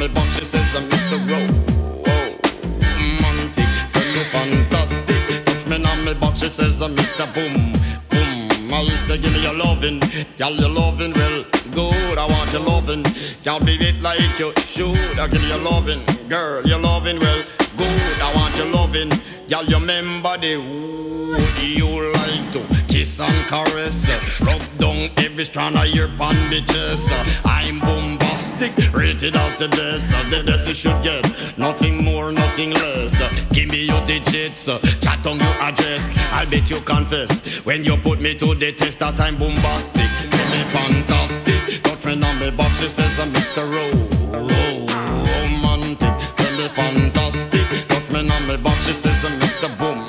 me back, she says, Mr. Romantic, tell me fantastic. Touch me on me back, she says, Mr. Boom, boom. I say, give me your lovin', girl, your lovin', well, good. I want your lovin', can't be it like you should. I give you your lovin', girl, your lovin', well, good. I want your lovin', girl, you remember the would you like to kiss and caress, rub down every strand of your bandages. I'm bombastic, rated as the best you should get, nothing more, nothing less. Give me your digits, chat on your address, I'll bet you confess when you put me to the test that I'm bombastic. Tell me fantastic, touch me on me back, she says, Mr. Romantic. Tell me fantastic, touch me on me back, she says, Mr. Boom.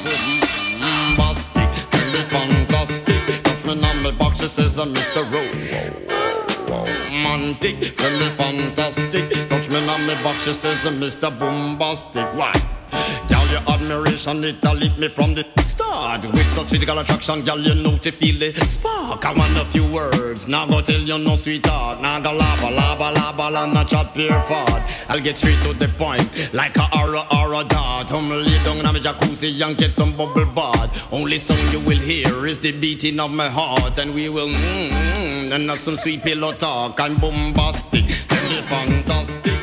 Fantastic, touch me on me back, she says, Mr. Romantic. Tell me fantastic, touch me on me back, she says, Mr. Bombastic. Why? Girl, your admiration, it lit me from the start. With such physical attraction, girl, you know to feel the spark. I want a few words, now go tell you no sweetheart. Now go lava, and not chat pure fart. I'll get straight to the point, like a aura dart. Lay down in my jacuzzi and get some bubble bath. Only song you will hear is the beating of my heart. And we will and have some sweet pillow talk. I'm bombastic, tell me fantastic.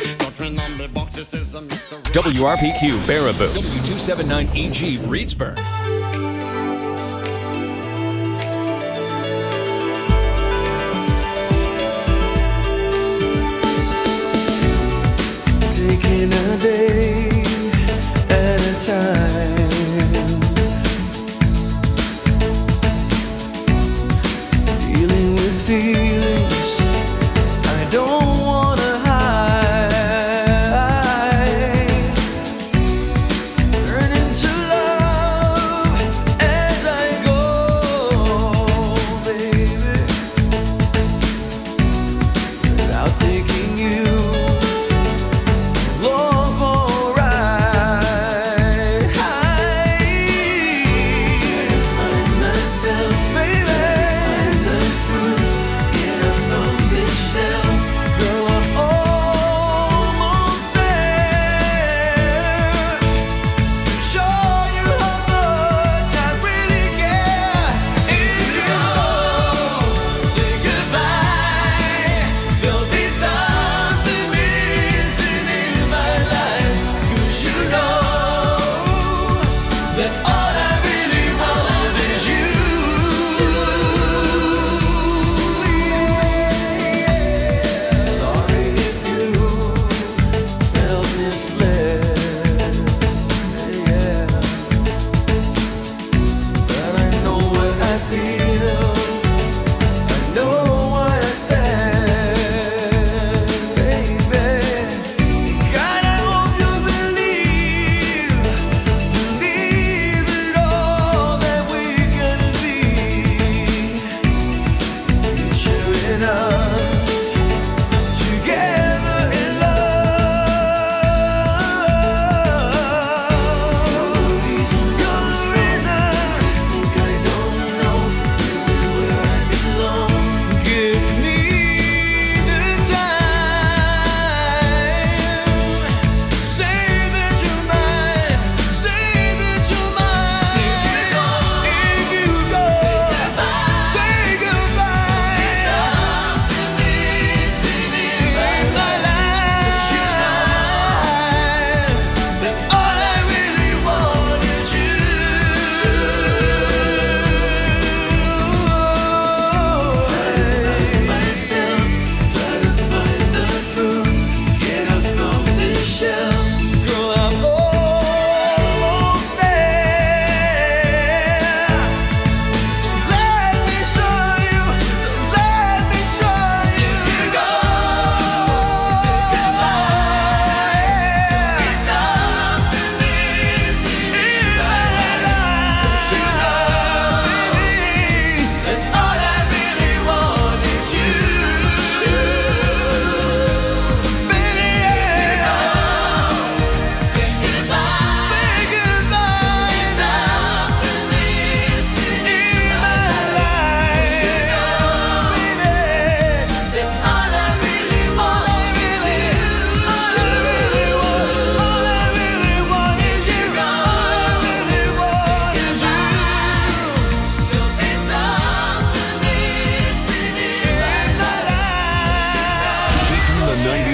WRPQ Baraboo, W279EG Reedsburg. Taking a day at a time, dealing with feelings I don't wanna hide, learning to love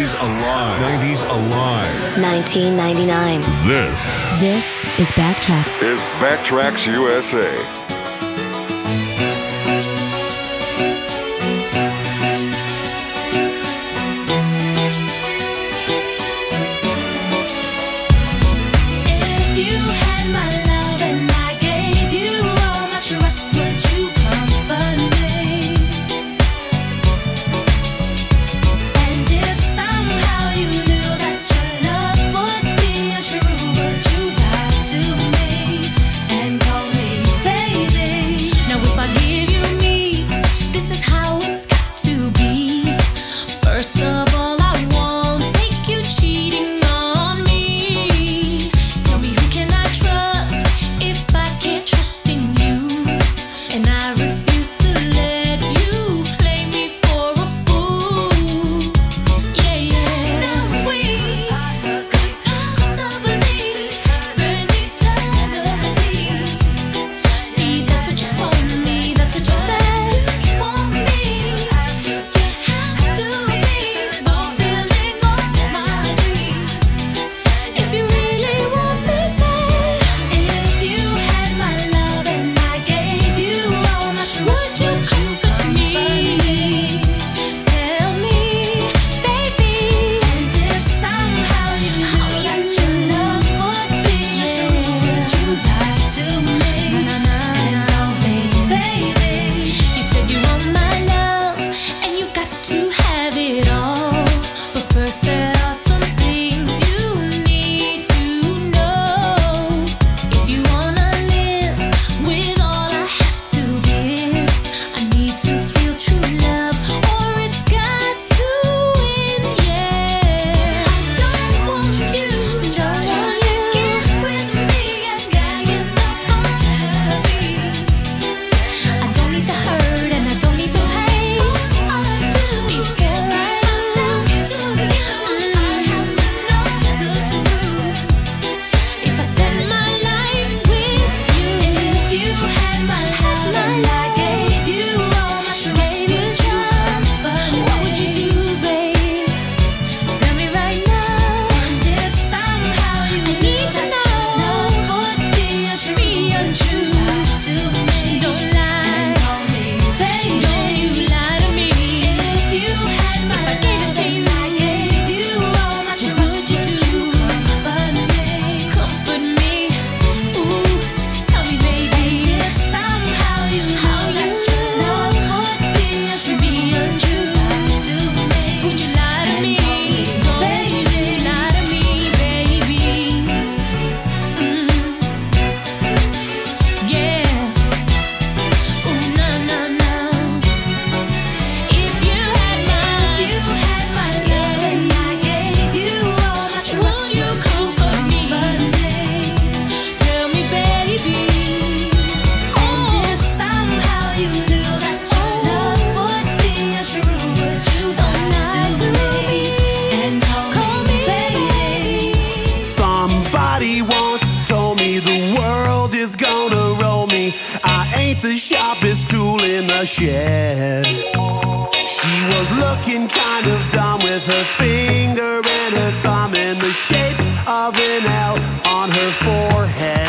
90s Alive. 90s Alive. 1999. This is Backtracks. is Backtracks USA. Shed. She was looking kind of dumb with her finger and her thumb in the shape of an L on her forehead.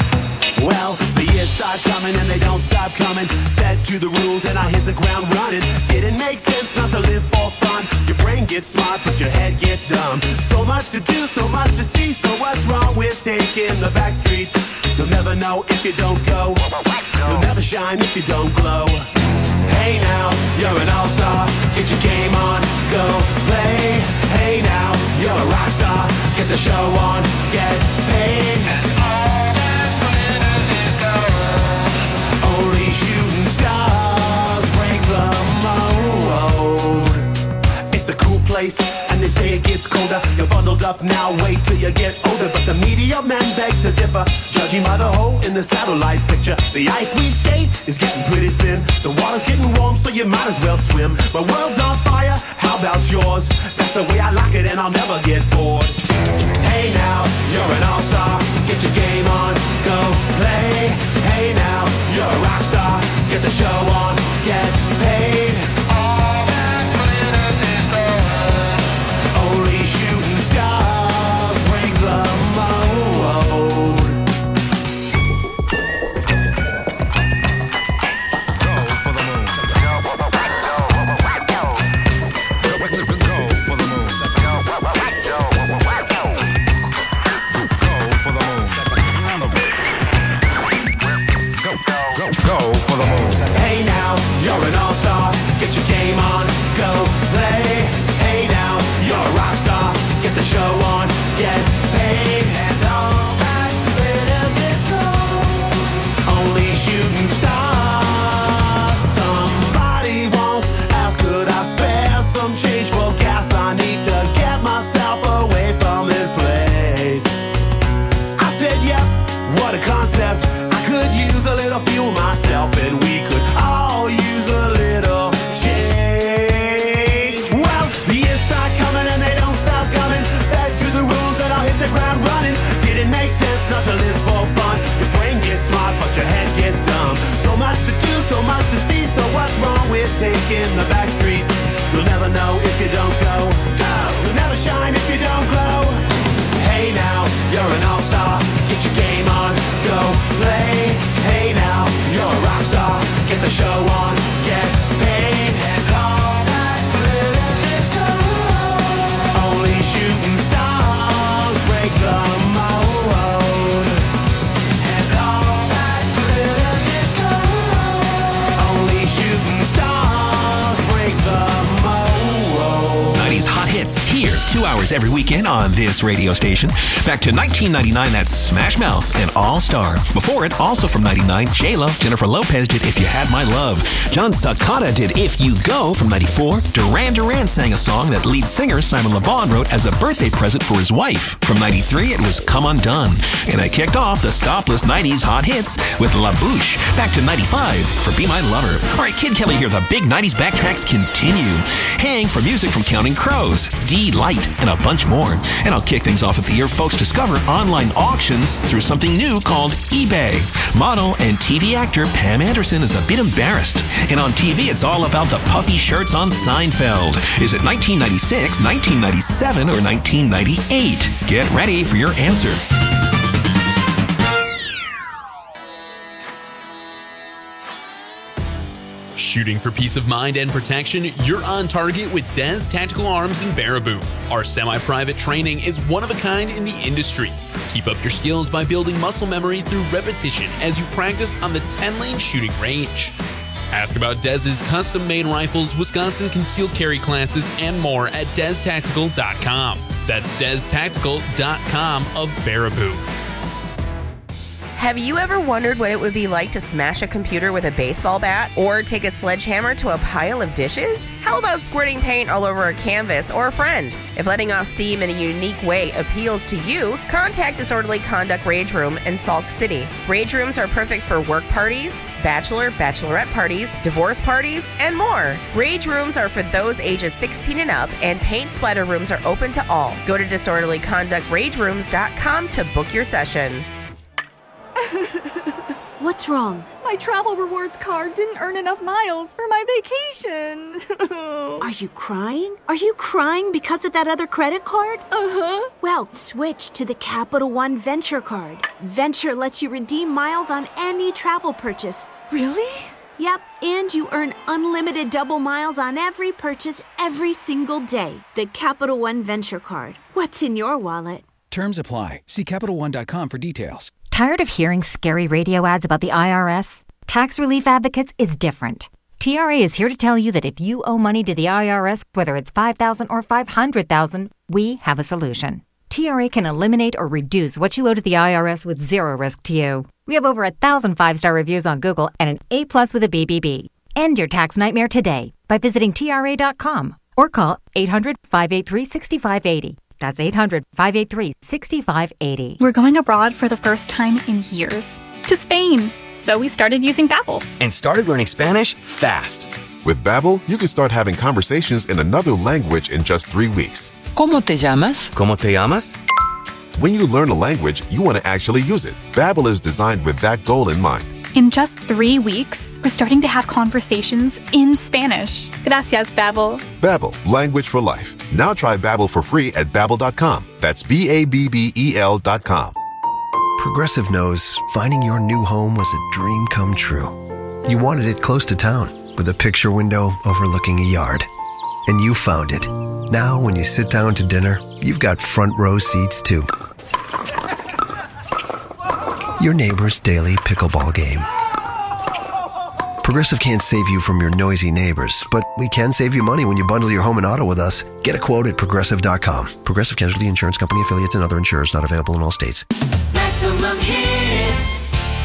Well, the years start coming and they don't stop coming. Fed to the rules and I hit the ground running. Didn't make sense not to live for fun. Your brain gets smart but your head gets dumb. So much to do, so much to see. So what's wrong with taking the back streets? You'll never know if you don't go. You'll never shine if you don't glow. Hey now, you're an all-star. Get your game on, go play. Hey now, you're a rock star. Get the show on, get paid. And all that glitters is gold. Only shooting stars break the mold. It's a cool place, and they say it gets colder. You're bundled up now, wait till you get older. But the media men beg to differ. Judging by the hole in the satellite picture, the ice we skate is getting pretty thin. The water's getting warm, so you might as well swim. My world's on fire, how about yours? That's the way I like it, and I'll never get bored. Hey now, you're an all-star. Get your game on, go play. Hey now, you're a rock star. Get the show on, get paid. All that glitters is gold. the show on, get paid, and all that glitters is gold. Only shooting stars. Somebody once asked, could I spare some change for gas? I need to get myself away from this place. I said, yep, what a concept. I could use a little fuel myself, and we could all use a little change. Well, the years start coming and they don't stop coming. Back to the rules and I'll hit the ground running. Didn't make sense not to live for fun. Your brain gets smart but your head gets dumb. So much to do, so much to see. So what's wrong with taking the back streets? You'll never know if you don't go. You'll never shine if you don't glow. Hey now, you're an all-star. Get your game on, go play. Hey now, you're a rock star. Get the show on, get paid, and all that glitters is gold. Only shooting stars break the mold. And all that glitters is gold. Only shooting stars break the mold. 90s hot hits here 2 hours every weekend on this radio station. Back to 1999, that's Smash Mouth and All Star. Before it, also from 99, J-Lo, Jennifer Lopez did If You Had My Love. John Sakata did If You Go from 94. Duran Duran sang a song that lead singer Simon Le Bon wrote as a birthday present for his wife. From 93, it was Come Undone. And I kicked off the stopless 90s hot hits with La Bouche. Back to 95 for Be My Lover. All right, Kid Kelly here. The big 90s backtracks continue. Hang for music from Counting Crows, D-Light, and a bunch more. And I'll kick things off at the year folks discover online auctions through something new called eBay. Model and TV actor Pam Anderson is a bit embarrassed. And on TV, it's all about the puffy shirts on Seinfeld. Is it 1996, 1997, or 1998? Get ready for your answer. Shooting for peace of mind and protection, you're on target with Des Tactical Arms in Baraboo. Our semi-private training is one of a kind in the industry. Keep up your skills by building muscle memory through repetition as you practice on the 10-lane shooting range. Ask about Dez's custom-made rifles, Wisconsin concealed carry classes, and more at DezTactical.com. That's DezTactical.com of Baraboo. Have you ever wondered what it would be like to smash a computer with a baseball bat or take a sledgehammer to a pile of dishes? How about squirting paint all over a canvas or a friend? If letting off steam in a unique way appeals to you, contact Disorderly Conduct Rage Room in Sauk City. Rage rooms are perfect for work parties, bachelorette parties, divorce parties, and more. Rage rooms are for those ages 16 and up, and paint splatter rooms are open to all. Go to disorderlyconductragerooms.com to book your session. What's wrong? My travel rewards card didn't earn enough miles for my vacation. Are you crying? Are you crying because of that other credit card? Uh-huh. Well, switch to the Capital One Venture card. Venture lets you redeem miles on any travel purchase. Really? Yep, and you earn unlimited double miles on every purchase every single day. The Capital One Venture card. What's in your wallet? Terms apply. See CapitalOne.com for details. Tired of hearing scary radio ads about the IRS? Tax Relief Advocates is different. TRA is here to tell you that if you owe money to the IRS, whether it's $5,000 or $500,000, we have a solution. TRA can eliminate or reduce what you owe to the IRS with zero risk to you. We have over 1,000 5-star reviews on Google and an A+ with a BBB. End your tax nightmare today by visiting TRA.com or call 800-583-6580. That's 800-583-6580. We're going abroad for the first time in years. To Spain. So we started using Babbel. And started learning Spanish fast. With Babbel, you can start having conversations in another language in just 3 weeks. ¿Cómo te llamas? ¿Cómo te llamas? When you learn a language, you want to actually use it. Babbel is designed with that goal in mind. In just 3 weeks, we're starting to have conversations in Spanish. Gracias, Babbel. Babbel, language for life. Now try Babbel for free at Babbel.com. That's BABBEL.com. Progressive knows finding your new home was a dream come true. You wanted it close to town, with a picture window overlooking a yard. And you found it. Now, when you sit down to dinner, you've got front row seats too. Your neighbor's daily pickleball game. Progressive can't save you from your noisy neighbors, but we can save you money when you bundle your home and auto with us. Get a quote at Progressive.com. Progressive Casualty Insurance Company, affiliates, and other insurers not available in all states. Maximum hits.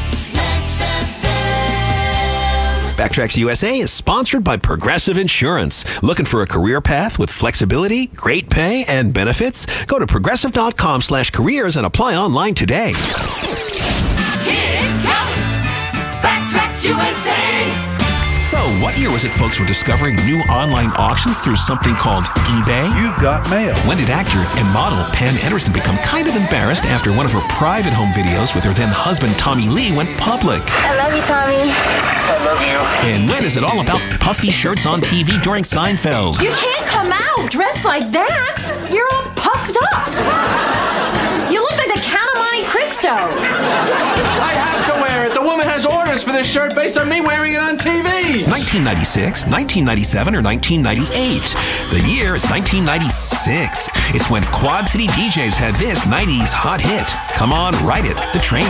Backtracks USA is sponsored by Progressive Insurance. Looking for a career path with flexibility, great pay, and benefits? Go to progressive.com/careers and apply online today. Here it comes. Backtracks USA. So, what year was it folks were discovering new online auctions through something called eBay? You got mail. When did actor and model Pam Anderson become kind of embarrassed after one of her private home videos with her then husband Tommy Lee went public? I love you, Tommy. I love you. And when is it all about puffy shirts on TV during Seinfeld? You can't come out dressed like that. You're all puffed up. You look like the Count of Monte Cristo. I have to wear it. The woman has orders for this shirt based on me wearing it on TV. 1996, 1997, or 1998? The year is 1996. It's when Quad City DJs had this 90s hot hit. Come on, ride it, The Train.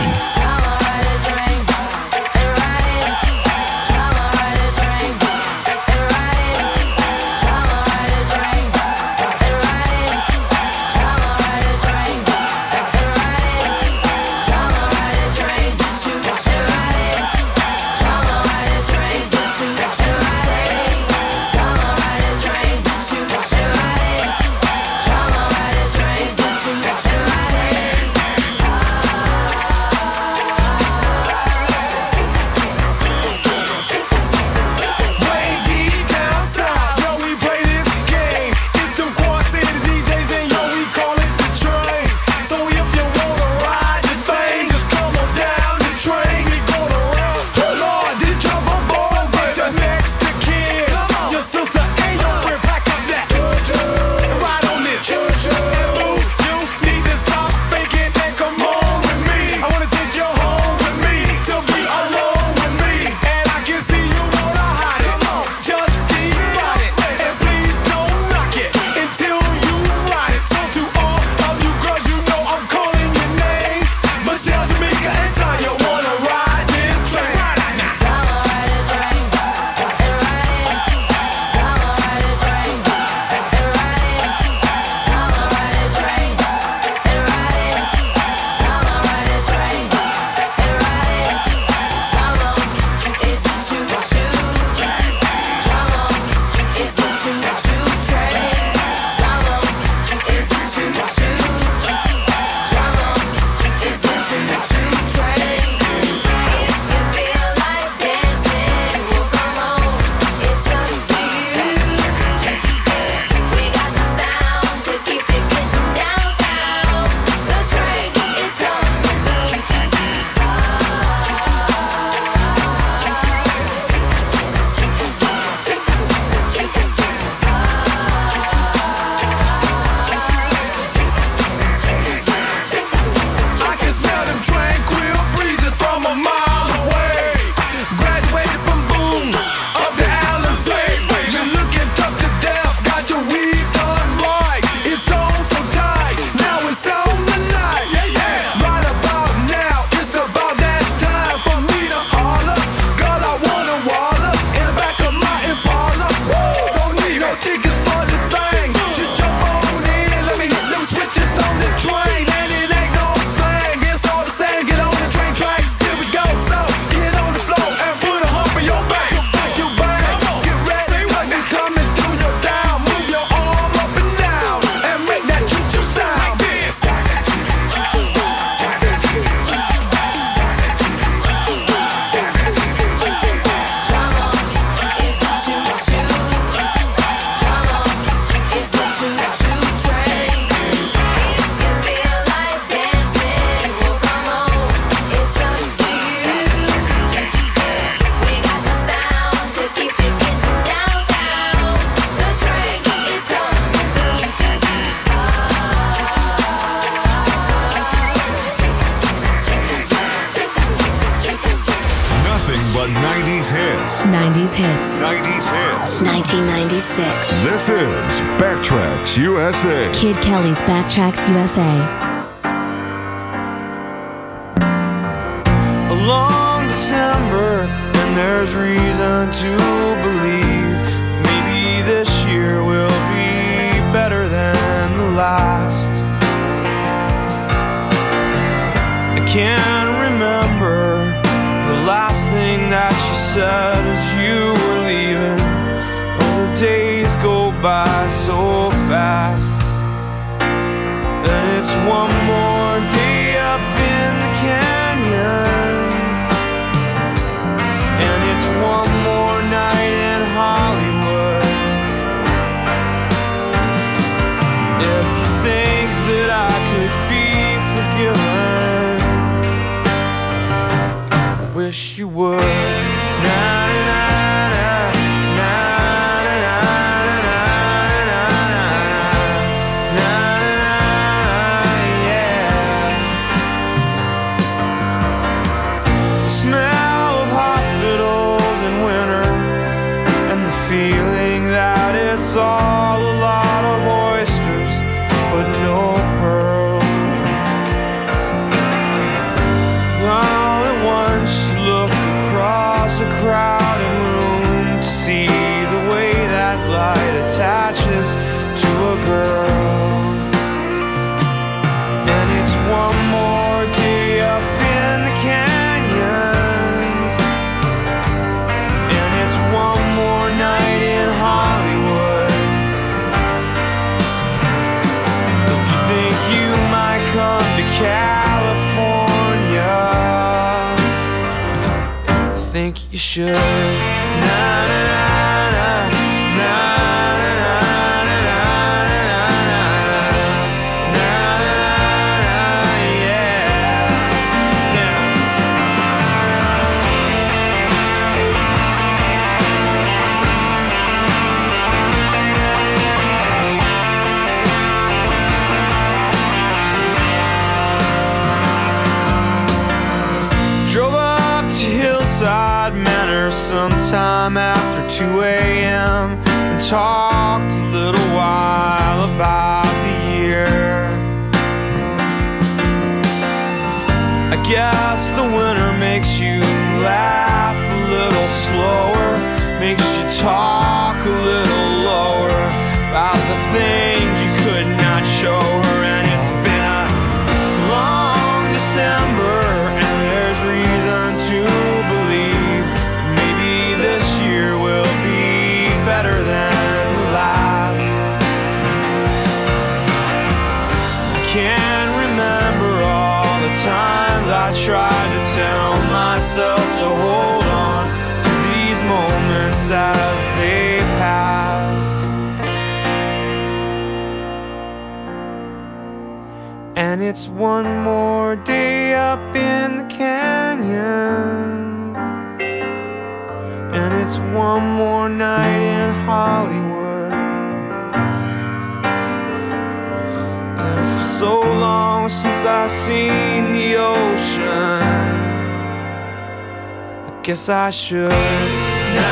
but 90s hits. 90s hits. 90s hits. 1996. This is Backtracks USA. Kid Kelly's Backtracks USA. A long December in there's reason to believe maybe this year will be better than the last. I can't remember the last thing that you said as you were leaving. Oh, the days go by so fast, and it's one more day up in the canyons, and it's one more night in Hollywood. If you think that I could be forgiven, I wish you would. It's all a lot of oysters, but no pearls. All at once you look across a crowded room to see the way that light attaches to a girl. And it's one more day up in the canyons, and it's one more night in Hollywood. Come to California, I think you should. Manor sometime after 2 a.m. and talked a little while about the year. I guess the winter makes you laugh a little slower, makes you talk a little lower about the things you could not show her. And it's been a long December, and there's reason to believe maybe this year will be better than the last. I can't remember all the times I tried to tell myself to hold on to these moments as they pass. And it's one more day up in the canyon, and it's one more night in Hollywood. And for so long since I've seen the ocean, I guess I should.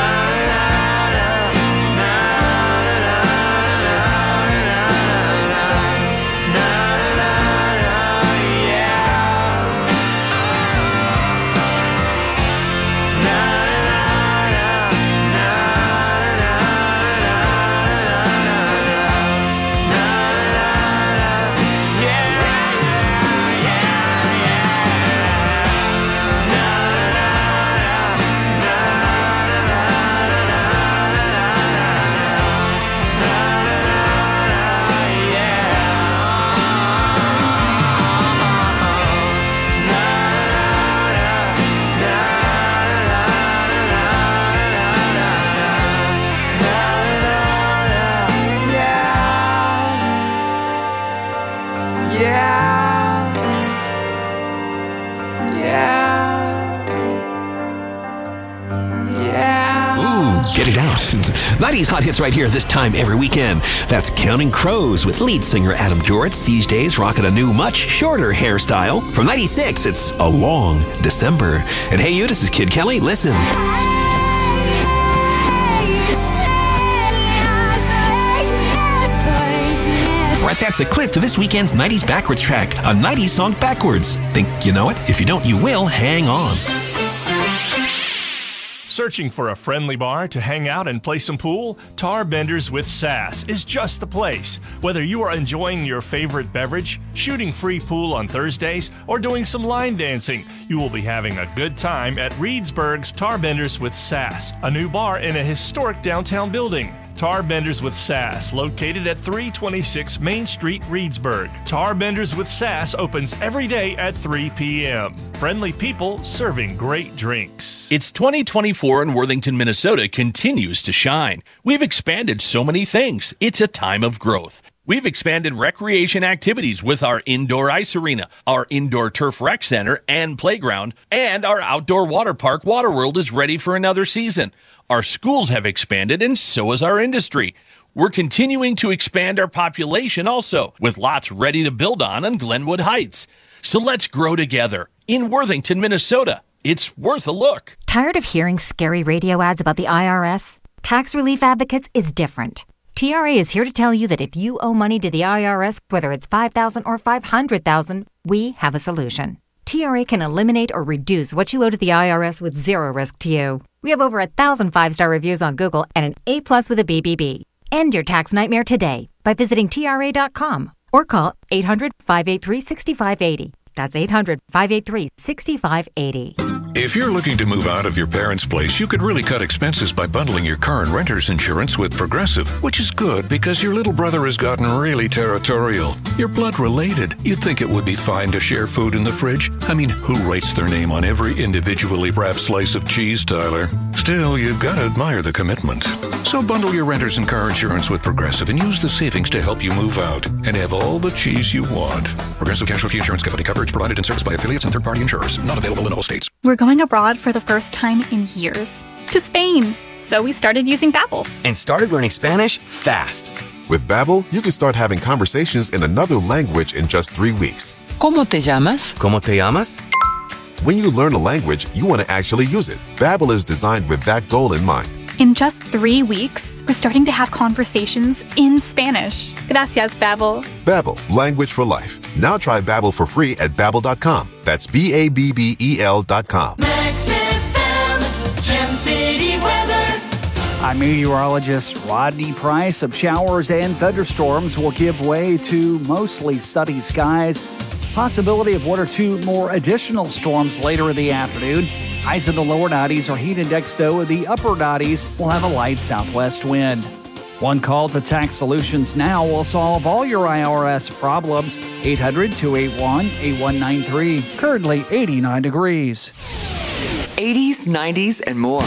Get it out. 90s hot hits right here this time every weekend. That's Counting Crows with lead singer Adam Duritz, these days rocking a new, much shorter hairstyle. From 96, it's A Long December. And hey you, this is Kid Kelly. Listen. Right, that's a clip to this weekend's 90s Backwards track, a 90s song backwards. Think you know it? If you don't, you will. Hang on. Searching for a friendly bar to hang out and play some pool? Tar Benders with Sass is just the place. Whether you are enjoying your favorite beverage, shooting free pool on Thursdays, or doing some line dancing, you will be having a good time at Reedsburg's Tar Benders with Sass, a new bar in a historic downtown building. Tar Benders with Sass, located at 326 Main Street, Reedsburg. Tar Benders with Sass opens every day at 3 p.m. Friendly people serving great drinks. It's 2024 and Worthington, Minnesota continues to shine. We've expanded so many things. It's a time of growth. We've expanded recreation activities with our indoor ice arena, our indoor turf rec center and playground, and our outdoor water park, Waterworld, is ready for another season. Our schools have expanded, and so has our industry. We're continuing to expand our population also, with lots ready to build on Glenwood Heights. So let's grow together in Worthington, Minnesota. It's worth a look. Tired of hearing scary radio ads about the IRS? Tax Relief Advocates is different. TRA is here to tell you that if you owe money to the IRS, whether it's $5,000 or $500,000, we have a solution. TRA can eliminate or reduce what you owe to the IRS with zero risk to you. We have over 1,000 5-star reviews on Google and an A+ with a BBB. End your tax nightmare today by visiting TRA.com or call 800-583-6580. That's 800-583-6580. If you're looking to move out of your parents' place, you could really cut expenses by bundling your car and renter's insurance with Progressive, which is good because your little brother has gotten really territorial. You're blood related. You'd think it would be fine to share food in the fridge. I mean, who writes their name on every individually wrapped slice of cheese, Tyler? Still, you've got to admire the commitment. So bundle your renter's and car insurance with Progressive and use the savings to help you move out and have all the cheese you want. Progressive Casualty Insurance Company. Coverage provided and serviced by affiliates and third-party insurers. Not available in all states. We're going abroad for the first time in years. To Spain. So we started using Babbel. And started learning Spanish fast. With Babbel, you can start having conversations in another language in just 3 weeks. ¿Cómo te llamas? ¿Cómo te llamas? When you learn a language, you want to actually use it. Babbel is designed with that goal in mind. In just 3 weeks, we're starting to have conversations in Spanish. Gracias, Babbel. Babbel, language for life. Now try Babbel for free at Babbel.com. That's BABBEL.com. Max FM, Gem City weather. I'm meteorologist Rodney Price. Of showers and thunderstorms will give way to mostly sunny skies. Possibility of 1 or 2 more additional storms later in the afternoon. Highs in the lower 90s. Our heat index, though, in the upper 90s will have a light southwest wind. One call to Tax Solutions Now will solve all your IRS problems. 800-281-8193. Currently 89 degrees. 80s, 90s, and more.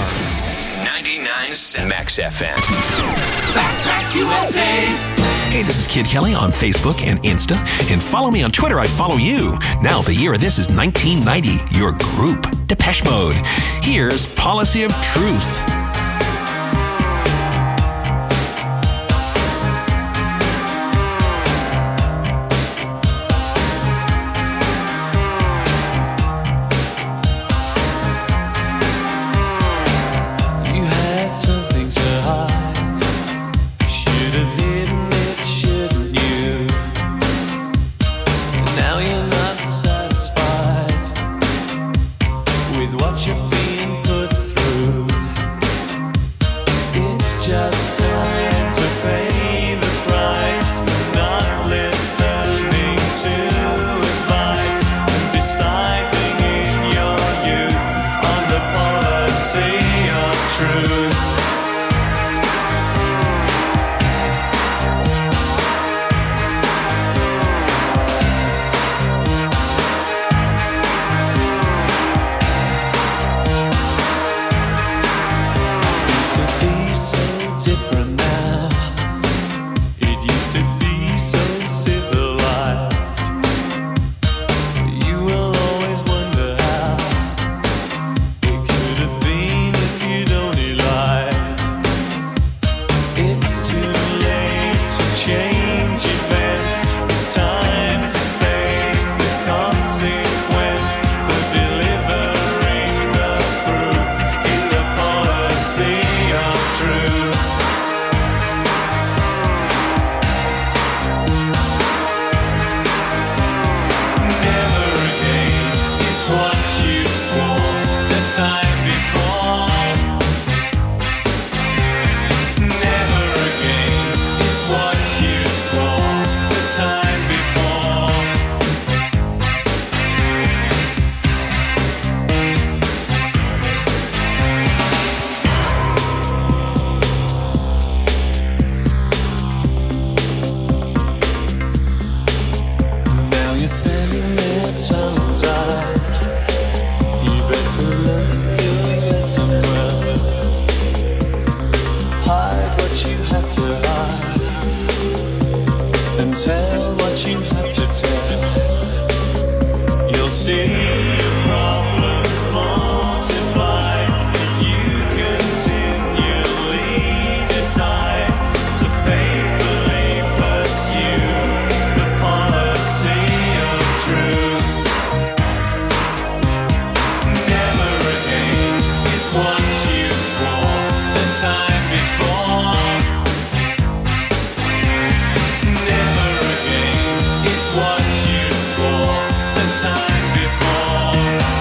99 Max FM. Backtracks USA. Hey, this is Kid Kelly on Facebook and Insta. And follow me on Twitter. I follow you. Now, the year of this is 1990. Your group, Depeche Mode. Here's Policy of Truth. What you're being put through. you're standing there tongue-tied, you better learn your lesson well. Hide what you have to hide, and tell what you have to tell. You'll see your problems multiply if you continually decide to faithfully pursue the policy of truth. Never again is what you swore the time before. Never again is what you swore the time before.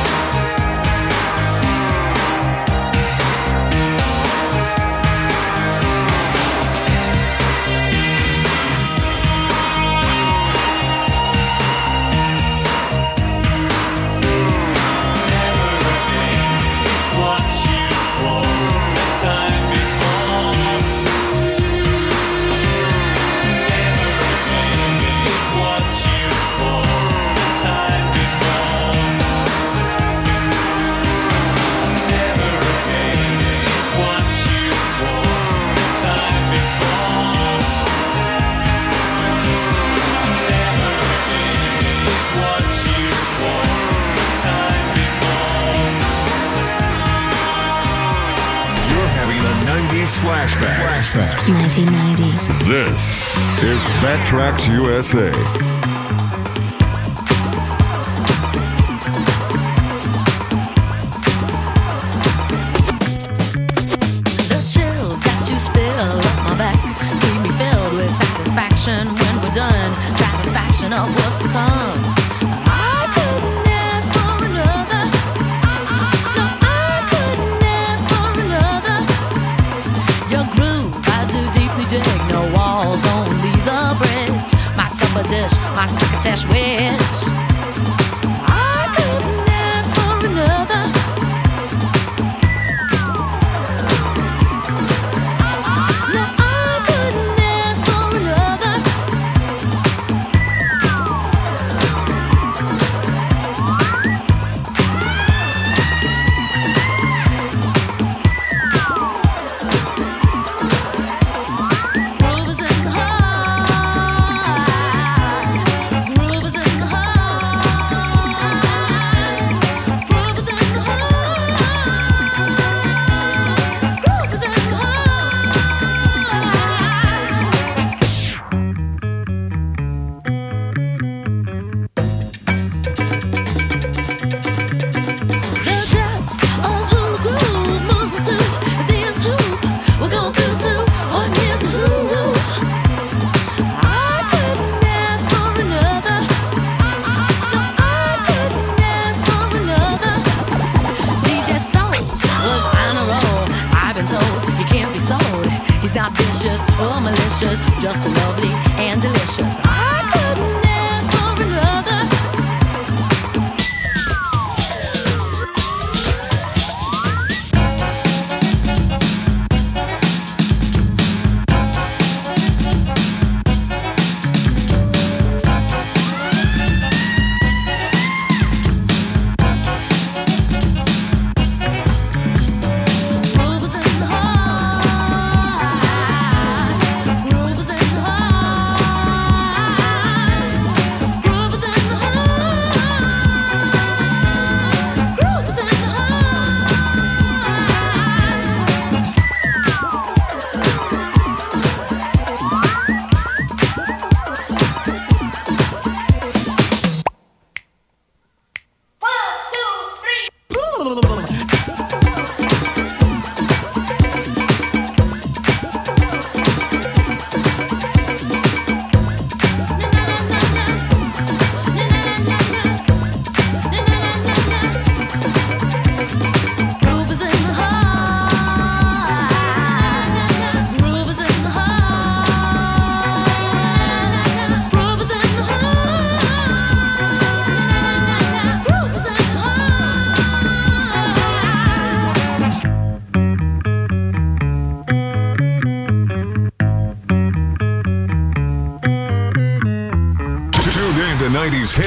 Is what you swore the time before. Never again is what you swore the time before. Never again is what you swore the time before. Never again is what you swore the time before. You're having a 90s flashback. 1990. This is Backtracks USA. The chills that you spill up my back keep me filled with satisfaction when we're done. Satisfaction of what's to come. I couldn't ask for another. No, I couldn't ask for another. Your groove, I do deeply dig. No walls, only the bridge. My supper dish, my crocketesh wish. I couldn't ask for another. No, I couldn't ask for another. Groove is in the heart. Groove is in the heart.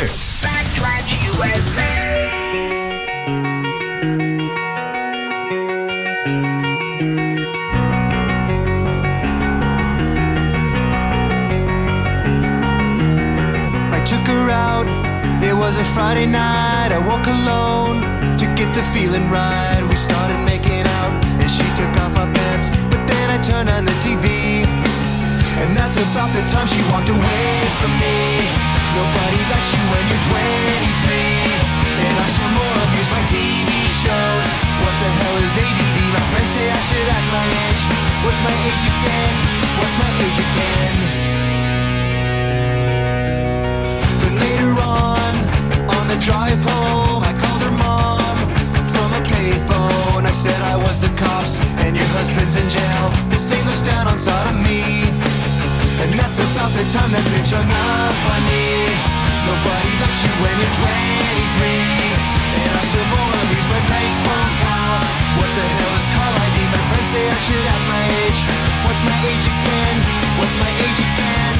hits. Backdraft USA. Took her out, it was a Friday night. I woke alone to get the feeling right. We started making out and she took off my pants, but then I turned on the TV, and that's about the time she walked away from me. Nobody likes you when you're 23, and I still more abuse my TV shows. What the hell is ADD? My friends say I should act my age. What's my age again? What's my age again? Later on the drive home, I called her mom from a payphone. I said I was the cops and your husband's in jail. The state looks down on sodomy, and that's about the time that bitch hung up on me. Nobody likes you when you're 23, and I still more of these my bank phone calls. What the hell is call ID? My friends say I should have my age. What's my age again? What's my age again?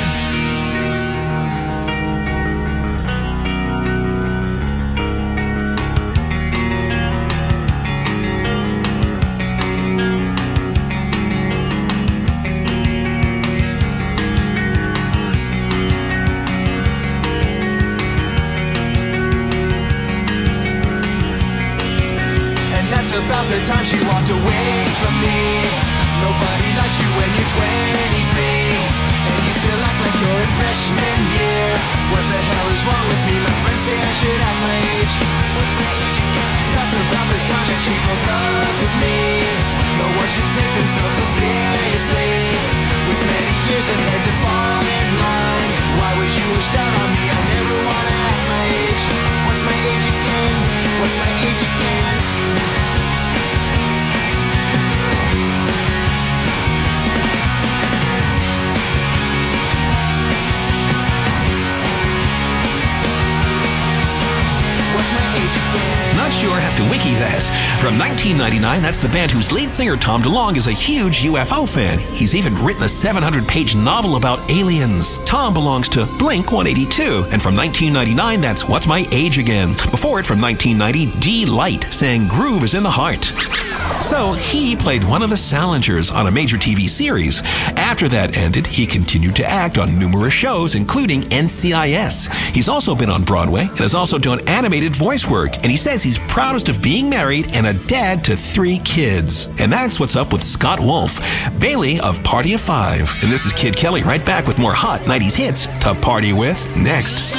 About the time she walked away from me. Nobody likes you when you're 23, and you still act like you're in freshman year. What the hell is wrong with me? My friends say I should have my age. What's my age again? That's about the time that she broke up with me. No one should take themselves so seriously, with many years ahead to fall in line. Why would you wish down on me? I never wanna have my age. What's my age again? What's my age again? Not sure, have to wiki that. From 1999, that's the band whose lead singer Tom DeLonge is a huge UFO fan. He's even written a 700-page novel about aliens. Tom belongs to Blink-182. And from 1999, that's What's My Age Again. Before it, from 1990, D-Light sang Groove is in the Heart. So he played one of the Salingers on a major TV series. After that ended, he continued to act on numerous shows, including NCIS. He's also been on Broadway and has also done animated voice work. And he says he's proudest of being married and a dad to 3 kids. And that's what's up with Scott Wolf, Bailey of Party of 5. And this is Kid Kelly right back with more hot 90s hits to party with next.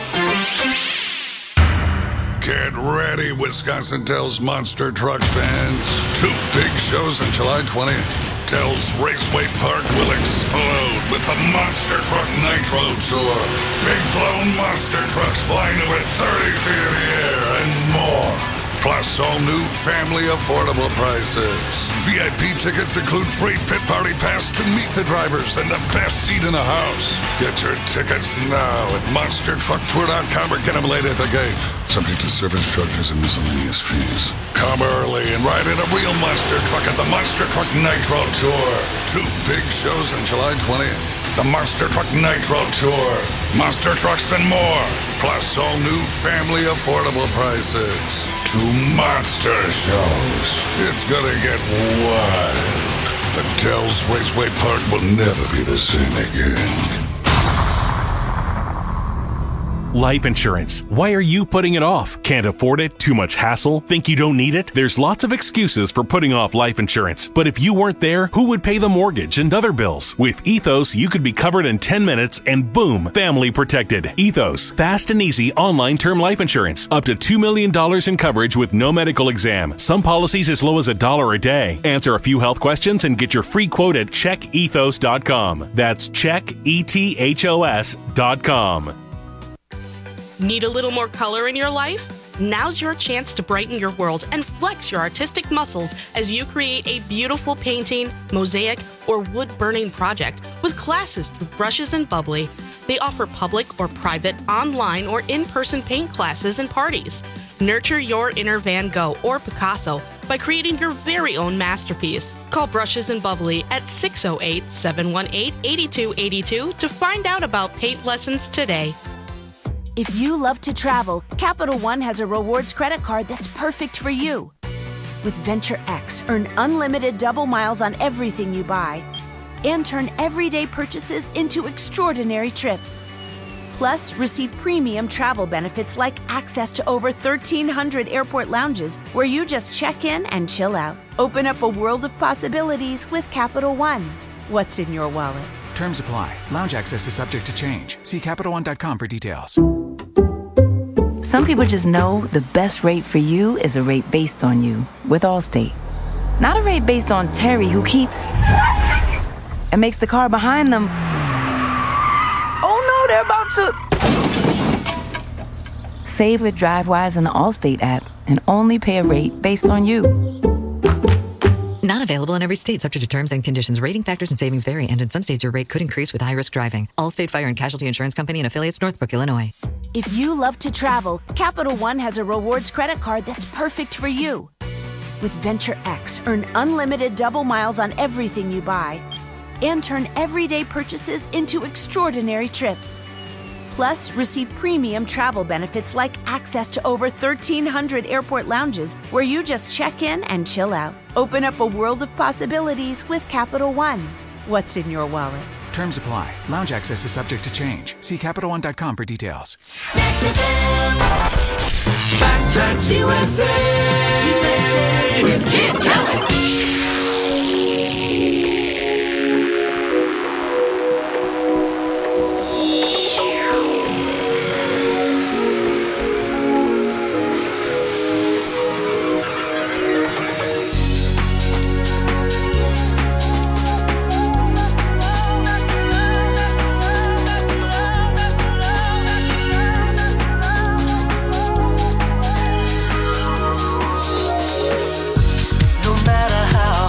Get ready, Wisconsin Dells Monster Truck fans. 2 big shows on July 20th. Dells Raceway Park will explode with the Monster Truck Nitro Tour. Big blown monster trucks flying over 30 feet in the air and more. Plus all new family affordable prices. VIP tickets include free pit party pass to meet the drivers and the best seat in the house. Get your tickets now at monstertrucktour.com or get them late at the gate. Subject to service charges and miscellaneous fees. Come early and ride in a real monster truck at the Monster Truck Nitro Tour. 2 big shows on July 20th. The Monster Truck Nitro Tour. Monster trucks and more. Plus all new family affordable prices. 2 monster shows. It's gonna get wild. The Dells Raceway Park will never be the same again. Life insurance. Why are you putting it off? Can't afford it? Too much hassle? Think you don't need it? There's lots of excuses for putting off life insurance. But if you weren't there, who would pay the mortgage and other bills? With Ethos, you could be covered in 10 minutes and boom, family protected. Ethos, fast and easy online term life insurance. Up to $2 million in coverage with no medical exam. Some policies as low as $1 a day. Answer a few health questions and get your free quote at checkethos.com. That's checkethos.com. Need a little more color in your life? Now's your chance to brighten your world and flex your artistic muscles as you create a beautiful painting, mosaic, or wood-burning project with classes through Brushes and Bubbly. They offer public or private, online or in-person paint classes and parties. Nurture your inner Van Gogh or Picasso by creating your very own masterpiece. Call Brushes and Bubbly at 608-718-8282 to find out about paint lessons today. If you love to travel, Capital One has a rewards credit card that's perfect for you. With Venture X, earn unlimited double miles on everything you buy and turn everyday purchases into extraordinary trips. Plus, receive premium travel benefits like access to over 1,300 airport lounges where you just check in and chill out. Open up a world of possibilities with Capital One. What's in your wallet? Terms apply. Lounge access is subject to change. See CapitalOne.com for details. Some people just know the best rate for you is a rate based on you with Allstate. Not a rate based on Terry who keeps and makes the car behind them. Oh no, they're about to. Save with DriveWise and the Allstate app and only pay a rate based on you. Not available in every state, subject to terms and conditions. Rating factors and savings vary, and in some states your rate could increase with high-risk driving. Allstate Fire and Casualty Insurance Company and affiliates, Northbrook, Illinois. If you love to travel, Capital One has a rewards credit card that's perfect for you. With Venture X, earn unlimited double miles on everything you buy and turn everyday purchases into extraordinary trips. Plus, receive premium travel benefits like access to over 1,300 airport lounges where you just check in and chill out. Open up a world of possibilities with Capital One. What's in your wallet? Terms apply. Lounge access is subject to change. See CapitalOne.com for details. Back Tracks USA. With Kid Kelly. No matter how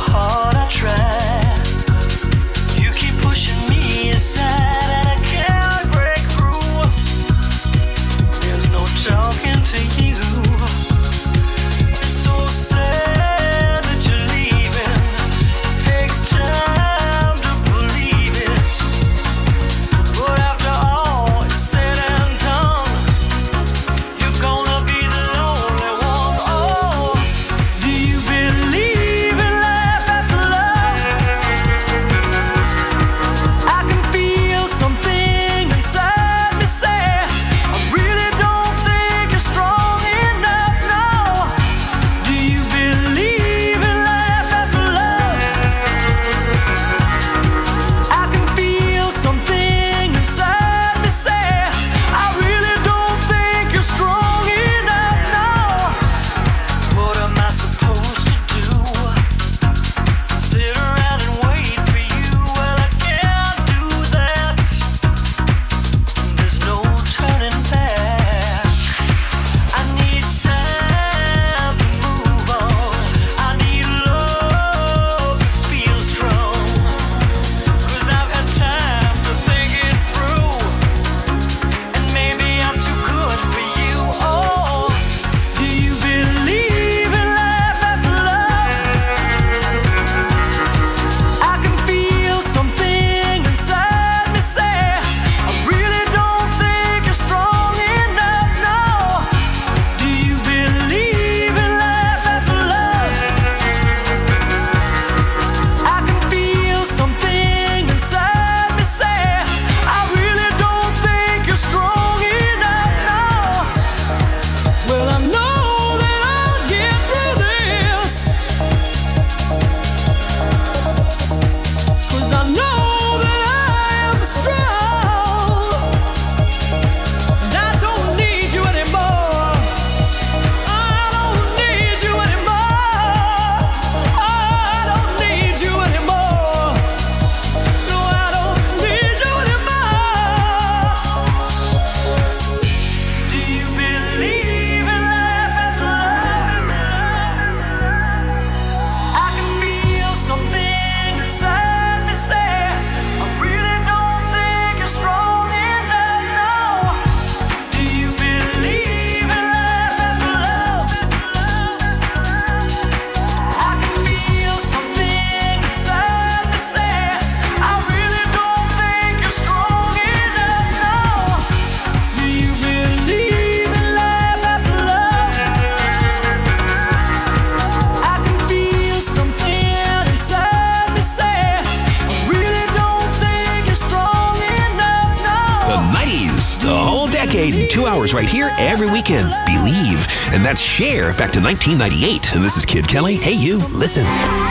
hours right here every weekend. Believe. And that's Cher back to 1998. And this is Kid Kelly. Hey, you, listen.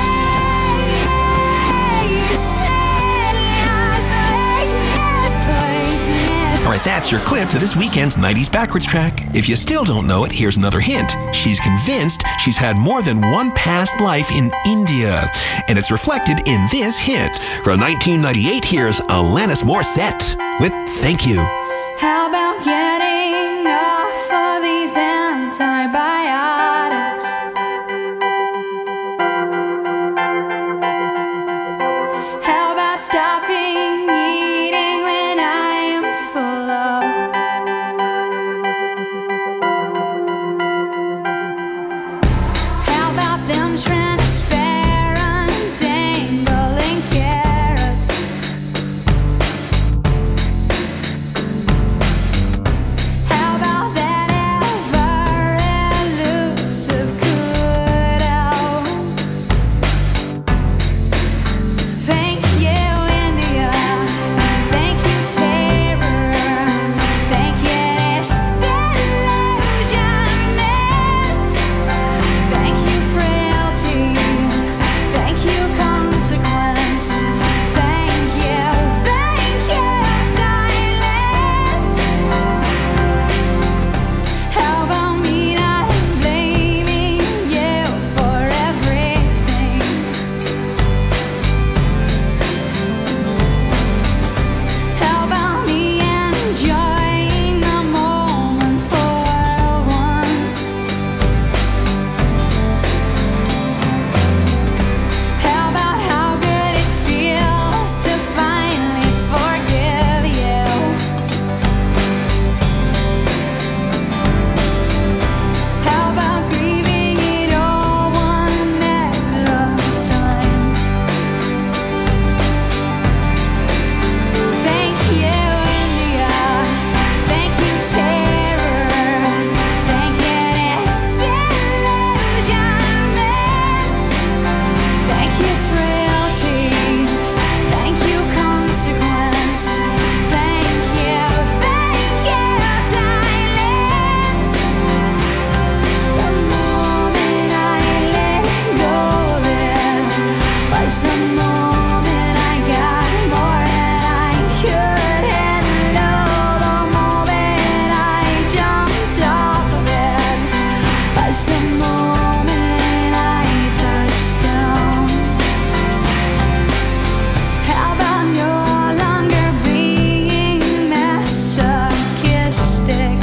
All right, that's your clip to this weekend's 90s Backwards track. If you still don't know it, here's another hint. She's convinced she's had more than one past life in India. And it's reflected in this hint. From 1998, here's Alanis Morissette with Thank You. How about getting off of these antibiotics? How about stopping eating when I am full of? How about them transparent dangling carrots? How about that ever elusive cutout? Thank you, India. Thank you, terror. Thank you, disillusionment. Thank you, frailty. Thank you, consequence. Thank you, silence. How about me not blaming you for everything? How about me enjoying the moment for once? How about how good it feels to finally forgive you? How about grieving it all one at a time? Thank you, India. Thank you, terror. Thank you, disillusionment. Thank you, frailty. Thank you, consequence. Thank you, silence. The moment I let go of it was the moment I got more than I could handle. The moment I jumped off of it was the moment I touched down. How about no longer being masochistic?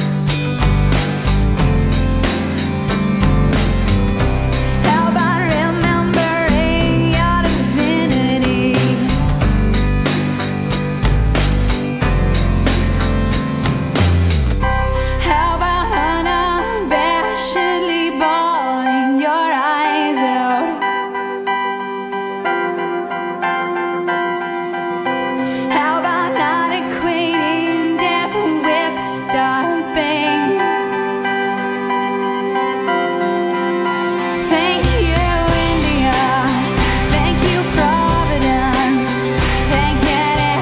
How about remembering your divinity? How about unabashedly bawling your eyes out? How about not equating death with stopping? Thank you, India. Thank you, Providence. Thank you,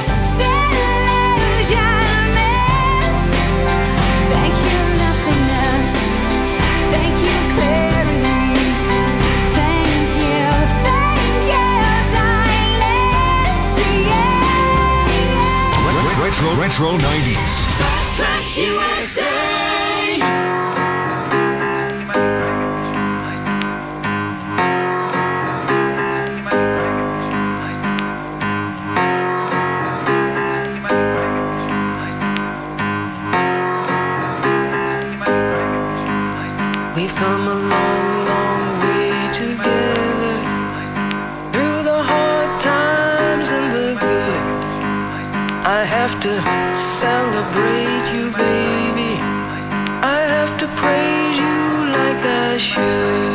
disillusionment. Thank you, nothingness. Thank you, clarity. Thank you, silence. Yeah. Retro 90s. Tracks USA. We've come a long, long way together, through the hard times and the good. I have to celebrate you, baby. I have to praise you like I should.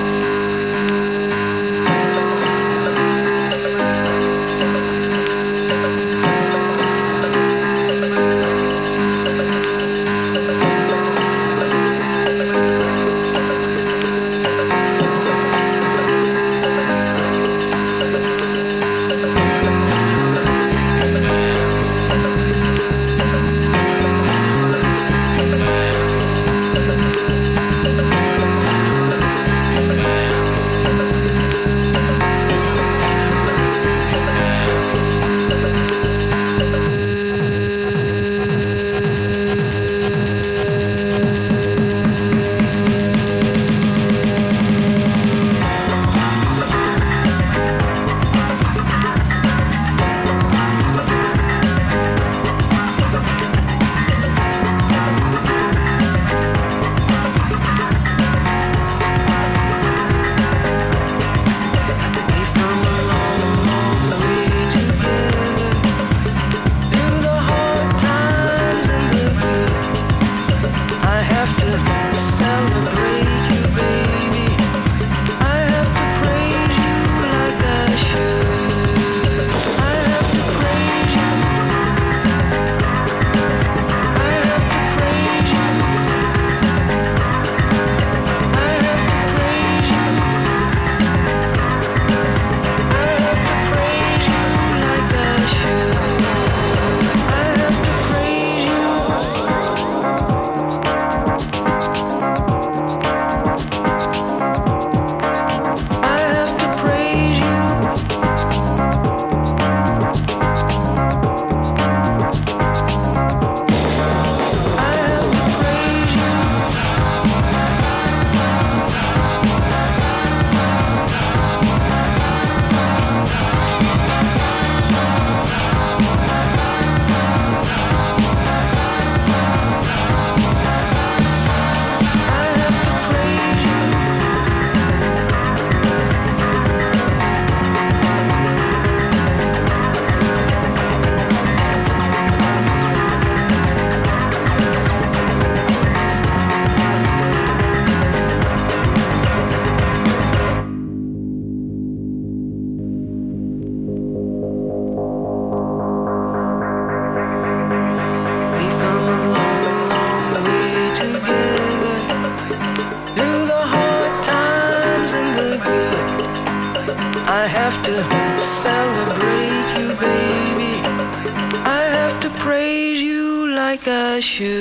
I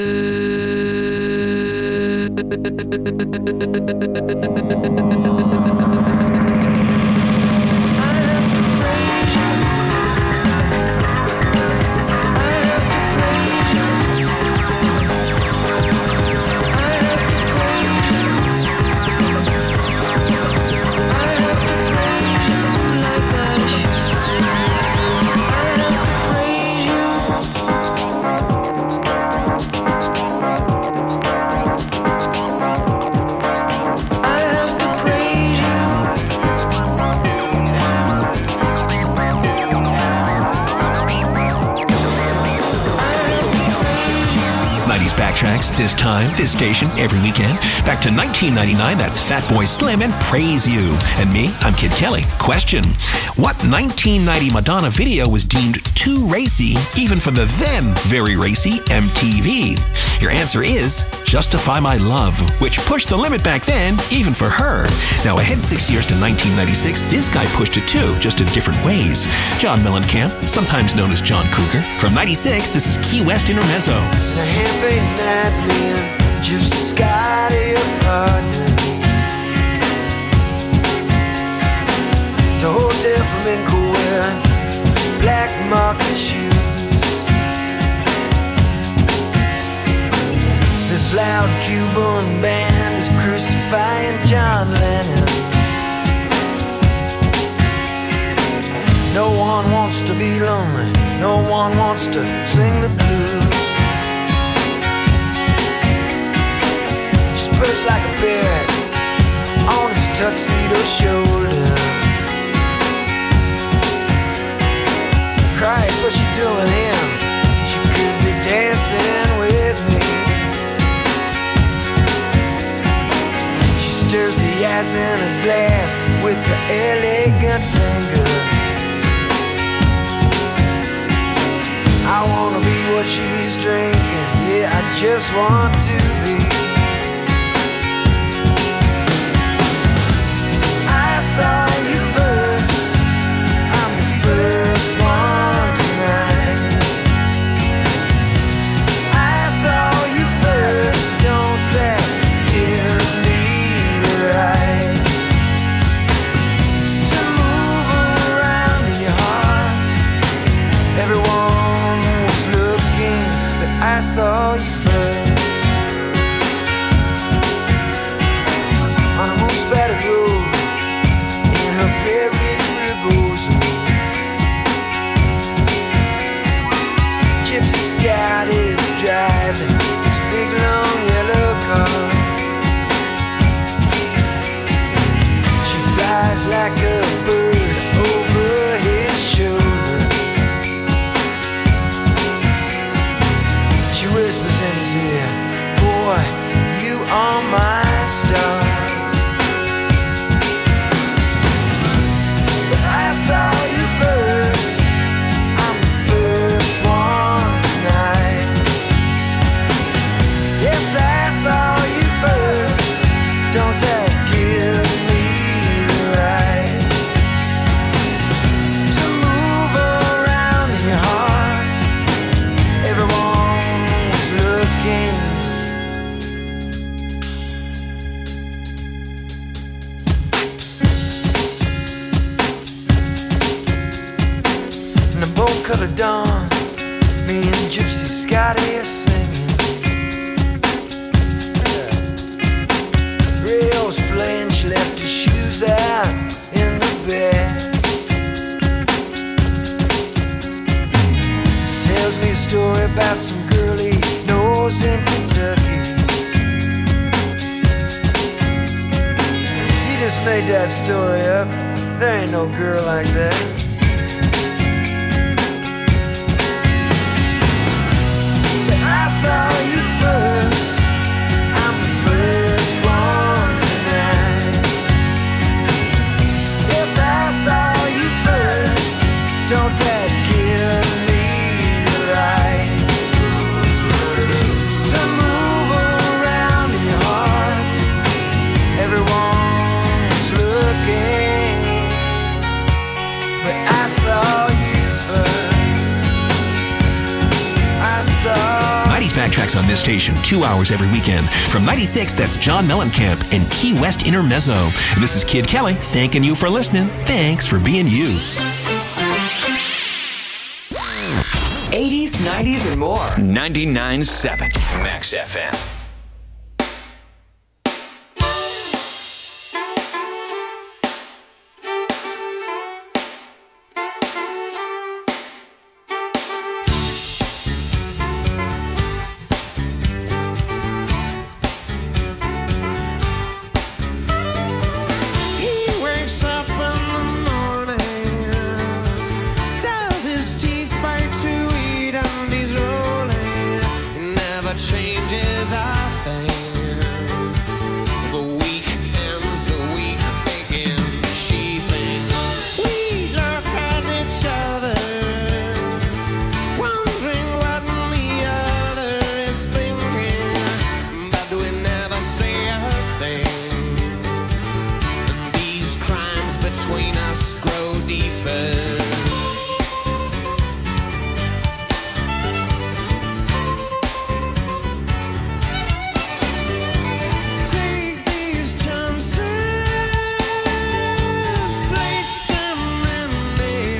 Backtracks, this time, this station, every weekend. Back to 1999, that's Fatboy Slim and Praise You. And me, I'm Kid Kelly. Question: what 1990 Madonna video was deemed too racy, even for the then very racy MTV? Your answer is Justify My Love, which pushed the limit back then, even for her. Now, ahead 6 years to 1996, this guy pushed it too, just in different ways. John Mellencamp, sometimes known as John Cougar. From 96, this is Key West Intermezzo. Now, him ain't that man, just Scotty a partner. To hotel flamenco wearing black market shoes. This loud Cuban band is crucifying John Lennon. No one wants to be lonely, no one wants to sing the blues. She perched like a parrot on his tuxedo shoulder. Christ, what's she doing him? She could be dancing with me. Stirs the ice in a glass with her elegant finger. I wanna be what she's drinking, yeah, I just want to be. I saw you first, I'm the first one tonight. I saw you first, don't that give me right to move around in your heart? Everyone was looking, but I saw you first. On a moon-spattered road, in her Paris rebozo, Gypsy Scott is driving this big long yellow car. Flies like a bird over his shoulder. She whispers in his ear, boy, you are my star. But I saw you first, I'm the first one tonight. Yes, I saw you first, don't that give me right to move around in your heart? Everyone was looking. In the bone colored dawn, me and Gypsy Scotty are singing. Rio's playing, she left her shoes out in the bed. Tells me a story about some girl he knows in Kentucky. He just made that story up. There ain't no girl like that. But I saw you first, I'm the first one tonight. Yes, I saw you first, don't that give me the right to move around in your heart? Everyone's looking, but I saw you first. I saw. 90s Backtracks this station 2 hours every weekend. From 96, that's John Mellencamp and Key West Intermezzo. And this is Kid Kelly thanking you for listening. Thanks for being you. 80s, 90s, and more. 99.7 Max FM.